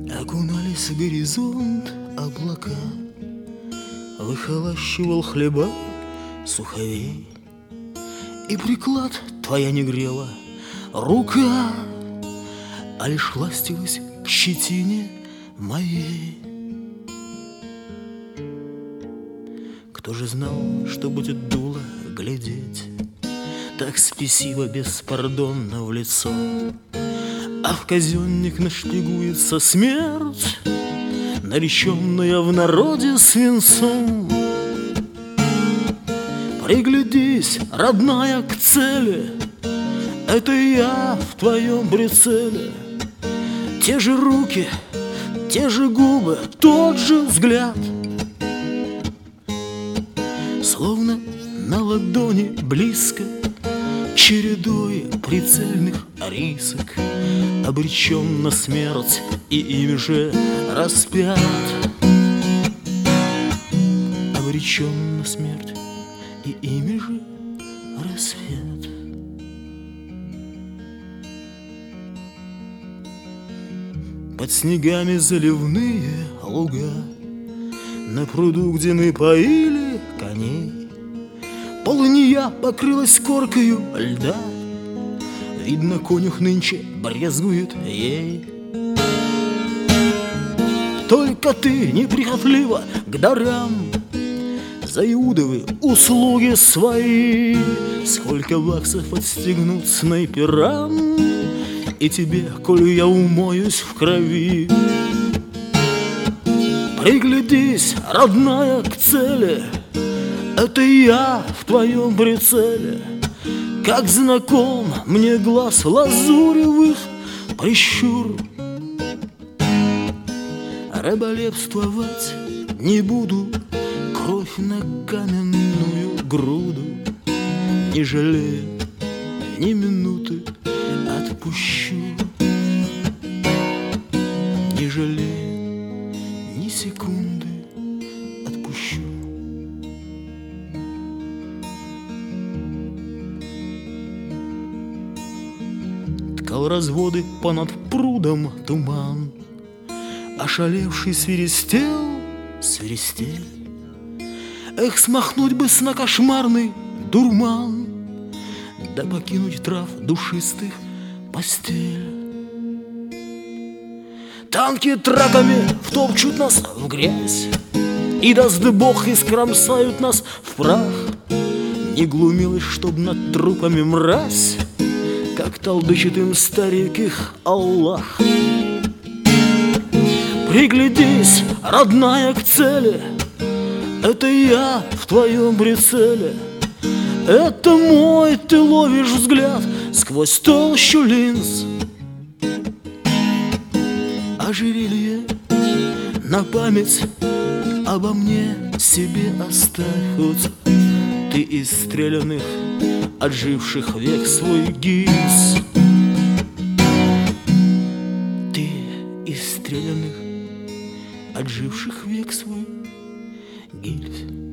Окунались в горизонт облака, выхолащивал хлеба суховей, и приклад твоя не грела рука, а лишь ластилась к щетине моей. Кто же знал, что будет дуло глядеть так спесиво, беспардонно в лицо, а в казенник нашпигуется смерть, нареченная в народе свинцом. Приглядись, родная, к цели, это я в твоем прицеле. Те же руки, те же губы, тот же взгляд, словно на ладони близко, чередой прицельных рисок обречен на смерть и ими же распят. Обречен на смерть и ими же рассвет. Под снегами заливные луга, на пруду, где мы поили коней, полынья покрылась коркою льда. Видно, конюх нынче брезгует ей. Только ты неприхотлива к дарам, за иудовы услуги свои. Сколько баксов отстегнут снайперам, и тебе, коль я умоюсь в крови. Приглядись, родная, к цели, это я в твоем прицеле. Как знаком мне глаз лазуревых прищур. Раболепствовать не буду, кровь на каменную груду не жалея ни минуты отпущу. Не жалея ни секунды отпущу. Ткал разводы понад прудом туман, ошалевший свиристел, свиристель. Эх, смахнуть бы сна кошмарный дурман, да покинуть трав душистых постель. Танки траками втопчут нас в грязь, и даст Бог искромсают нас в прах. Не глумилась, чтоб над трупами мразь, как толдычит им старик их Аллах. Приглядись, родная, к цели, это я в твоем прицеле. Это мой, ты ловишь взгляд сквозь толщу линз. Ожерелье на память обо мне себе оставь, хоть ты из стрелянных, отживших век свой гильз. Ты из стрелянных, отживших век свой гильз.